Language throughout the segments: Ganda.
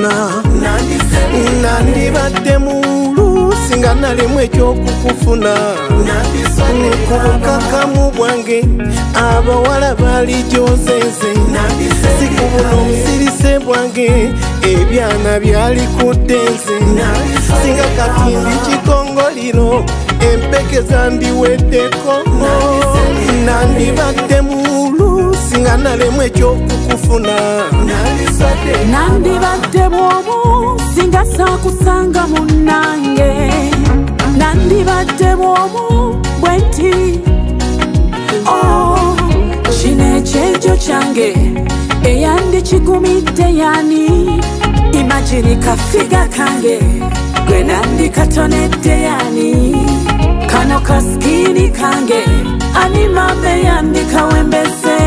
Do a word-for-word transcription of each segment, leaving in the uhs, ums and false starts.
kyokukufuna nandibadde mulu singa nalemwe ekyokukufuna ku bukakamu bwange abawala bali gyozeze si ku buno obusirise bwange ebyana byali kuddenze singa kati ndi kikongoliro empekeza ndiweddeko nandibadde mulu singa nalemwe ekyokukufuna nandibadde bwomu singa saakusanga munnange nandibadde bwomu bwenti oh, kino ekyejo kyange eyandikigumidde yani imagini kafiga kange gwe nandikatonedde yani kano kaskini kange ani mame yandikawembeze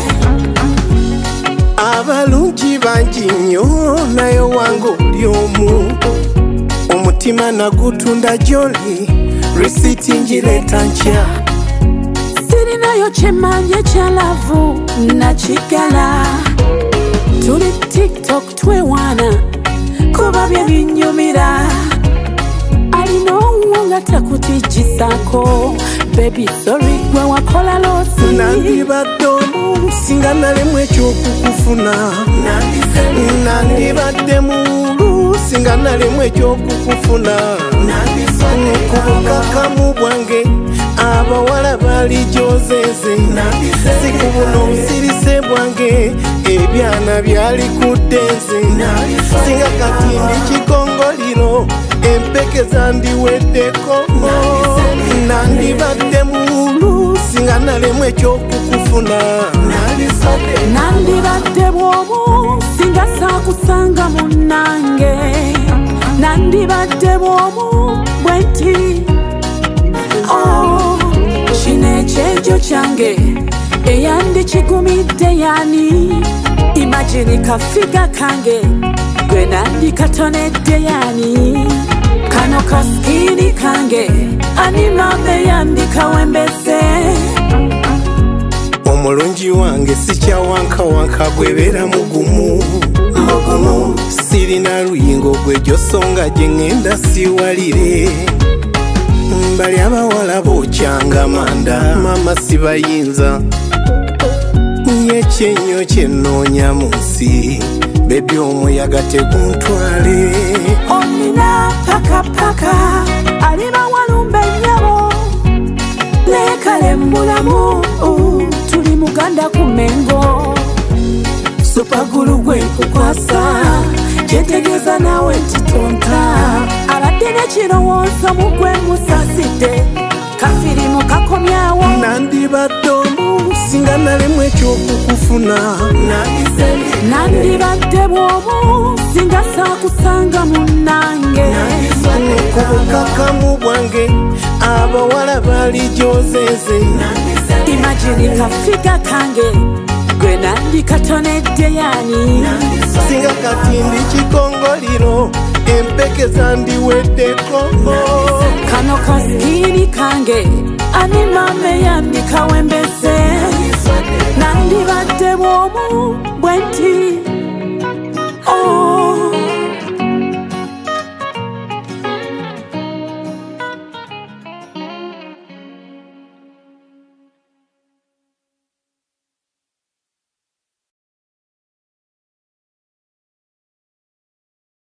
abalungi bangi nnyo naye wange oli omu omutima nagutunda gyoli risiti ngireeta nkya sirinayo kyemanye kyalavu nakigala tuli tiktok twewaana kuba bye binyumira alina owuwo nga takutigisako bebi sorry gwe wakola loosi nandibadde omu singa nalemwe ekyokukufuna nandibadde mulu singa nalemwe ekyokukufuna ku bukakamu bwange abawala bali gyozeze si ku buno obusirise bwange ebyana byali kuddenze singa kati ndi kikongoliro empekeza ndiweddeko nandibadde mulu singa nalemwe ekyokukufuna nandibadde bwomu singa saakusanga munnange nandibadde bwomu bwenti oh, kino ekyejo kyange eyandikigumidde yani imagini kafiga kange gwe nandikatonedde yani kano kaskini kange ani mame yandikawembeze omulungi wange sikyawankawanka gwebeera mugumu mugumu sirina luyingo gwejosonga gyeŋŋenda siwalire bali abawala bokyanga manda mama sibayinza yekyenyo kyenoonya mu nsi bebi omuyaga teguntwale onina pakapaka aliba walumba ennyabo lekale mulamu tuli muganda ku mengo supagulu gwenkukwasa kyetegeeza nawe ntitonta abadde nekirowoozo mugwe musasidde kafirimu kakomyawo nandibadde omu singa nalemwe ekyokukufuna nandibadde bwomu singa saakusanga munnange ku bukakamu bwange abawala bali gyozeze imagini kafiga kange gwe nandikatonedde yani singa kati ndi kikongoliro empekeza ndiweddeko kano kaskini kange ani mame yandikawembeze nandibadde bwomu bwenti oh.